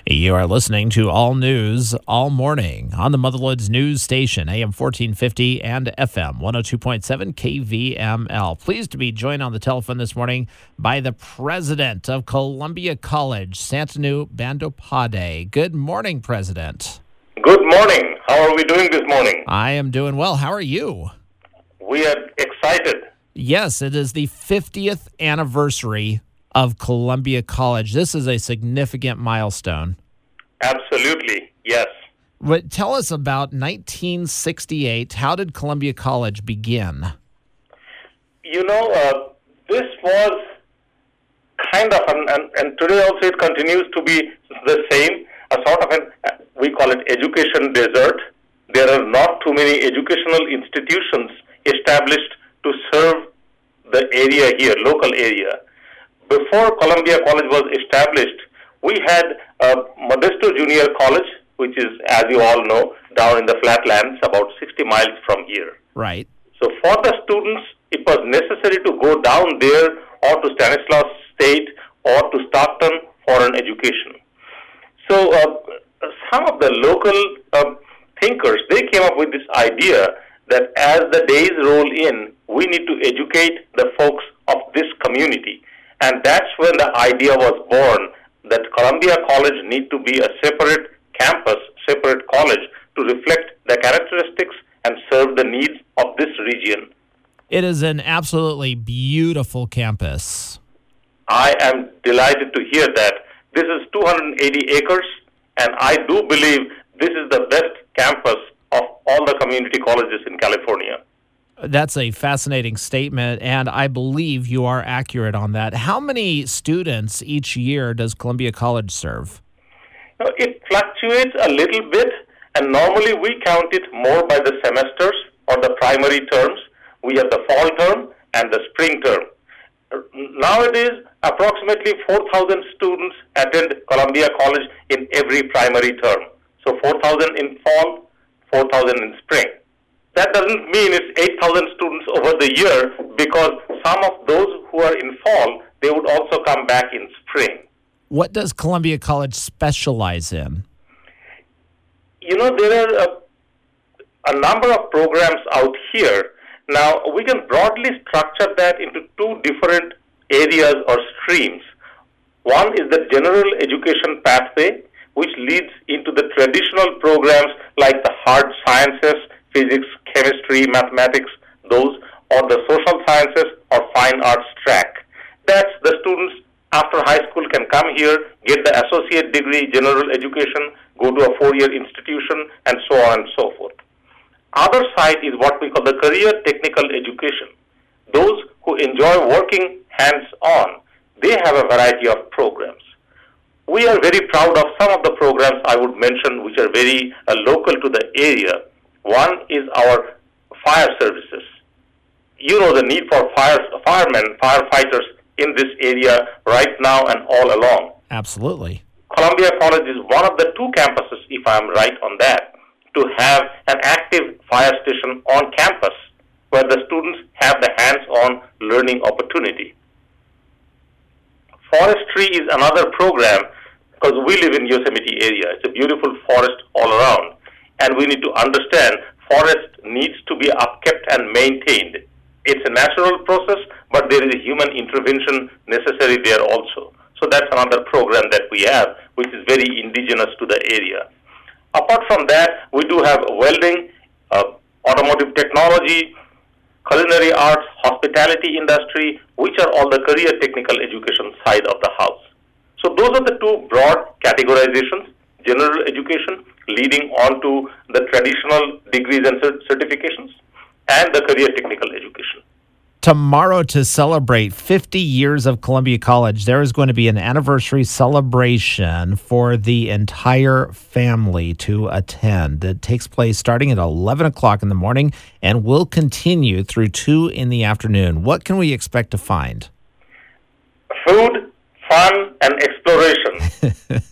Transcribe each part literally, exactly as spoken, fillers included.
You are listening to All News All Morning on the Motherloads News Station, A M fourteen fifty and F M one oh two point seven K V M L. Pleased to be joined on the telephone this morning by the president of Columbia College, Santanu Bandyopadhyay. Good morning, President. Good morning. How are we doing this morning? I am doing well. How are you? We are excited. Yes, it is the fiftieth anniversary of Columbia College. This is a significant milestone. Absolutely, yes. But tell us about nineteen sixty-eight. How did Columbia College begin? You know, uh, this was kind of, an, and, and today also it continues to be the same, a sort of an, we call it education desert. There are not too many educational institutions established to serve the area here, local area. Before Columbia College was established, we had uh, Modesto Junior College, which is, as you all know, down in the flatlands, about sixty miles from here. Right. So for the students, it was necessary to go down there or to Stanislaus State or to Stockton for an education. So uh, some of the local uh, thinkers, they came up with this idea that as the days roll in, we need to educate the folks of this community. And that's when the idea was born that Columbia College need to be a separate campus, separate college to reflect the characteristics and serve the needs of this region. It is an absolutely beautiful campus. I am delighted to hear that. This is two hundred eighty acres, and I do believe this is the best campus of all the community colleges in California. That's a fascinating statement, and I believe you are accurate on that. How many students each year does Columbia College serve? It fluctuates a little bit, and normally we count it more by the semesters or the primary terms. We have the fall term and the spring term. Nowadays, approximately four thousand students attend Columbia College in every primary term. So four thousand in fall, four thousand in spring. That doesn't mean it's eight thousand students over the year, because some of those who are in fall, they would also come back in spring. What does Columbia College specialize in? You know, there are a, a number of programs out here. Now, we can broadly structure that into two different areas or streams. One is the general education pathway, which leads into the traditional programs like the hard sciences, physics, chemistry, mathematics, those, or the social sciences or fine arts track. That's the students after high school can come here, get the associate degree, general education, go to a four-year institution, and so on and so forth. Other side is what we call the career technical education. Those who enjoy working hands-on, they have a variety of programs. We are very proud of some of the programs I would mention which are very uh, local to the area. One is our fire services. You know the need for fire, firemen, firefighters in this area right now and all along. Absolutely. Columbia College is one of the two campuses, if I'm right on that, to have an active fire station on campus where the students have the hands-on learning opportunity. Forestry is another program because we live in Yosemite area. It's a beautiful forest all around. And we need to understand forest needs to be upkept and maintained. It's a natural process, but there is a human intervention necessary there also. So that's another program that we have, which is very indigenous to the area. Apart from that, we do have welding, uh, automotive technology, culinary arts, hospitality industry, which are all the career technical education side of the house. So those are the two broad categorizations: general education leading on to the traditional degrees and certifications, and the career technical education. Tomorrow, to celebrate fifty years of Columbia College, there is going to be an anniversary celebration for the entire family to attend. It takes place starting at eleven o'clock in the morning and will continue through two in the afternoon. What can we expect to find? Food, fun, and exploration.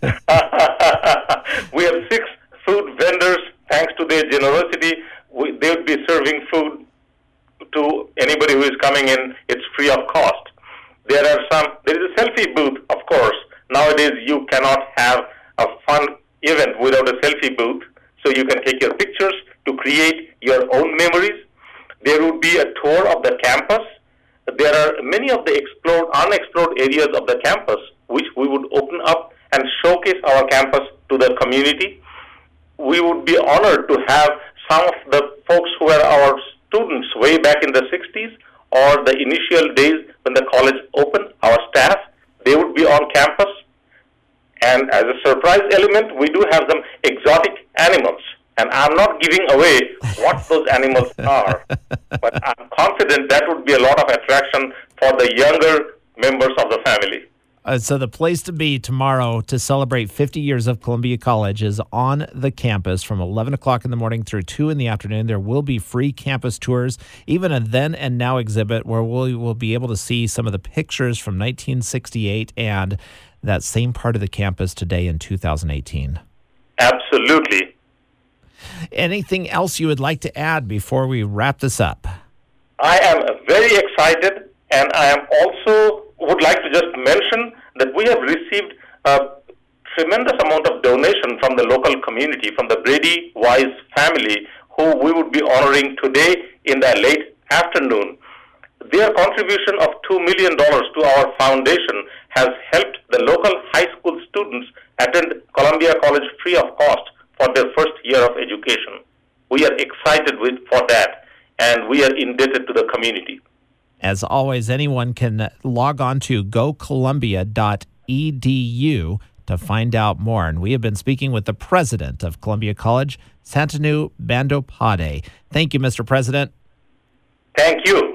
We have six food vendors. Thanks to their generosity, we, they would be serving food to anybody who is coming in. It's free of cost. There are some. There is a selfie booth, of course. Nowadays, you cannot have a fun event without a selfie booth, so you can take your pictures to create your own memories. There would be a tour of the campus. There are many of the explored, unexplored areas of the campus which we would open up and showcase our campus to the community. We would be honored to have some of the folks who were our students way back in the sixties or the initial days when the college opened, our staff, they would be on campus. And as a surprise element, we do have some exotic animals. And I'm not giving away what those animals are, but I'm confident that would be a lot of attraction for the younger members of the family. Uh, so the place to be tomorrow to celebrate fifty years of Columbia College is on the campus from eleven o'clock in the morning through two in the afternoon. There will be free campus tours, even a then and now exhibit where we will be able to see some of the pictures from nineteen sixty-eight and that same part of the campus today in two thousand eighteen. Absolutely. Anything else you would like to add before we wrap this up? I am very excited, and I am also would like to just mention that we have received a tremendous amount of donation from the local community, from the Brady Wise family, who we would be honoring today in the late afternoon. Their contribution of two million dollars to our foundation has helped the local high school students attend Columbia College free of cost for their first year of education. We are excited with for that, and we are indebted to the community. As always, anyone can log on to go columbia dot e d u to find out more. And we have been speaking with the president of Columbia College, Santanu Bandopade. Thank you, Mister President. Thank you.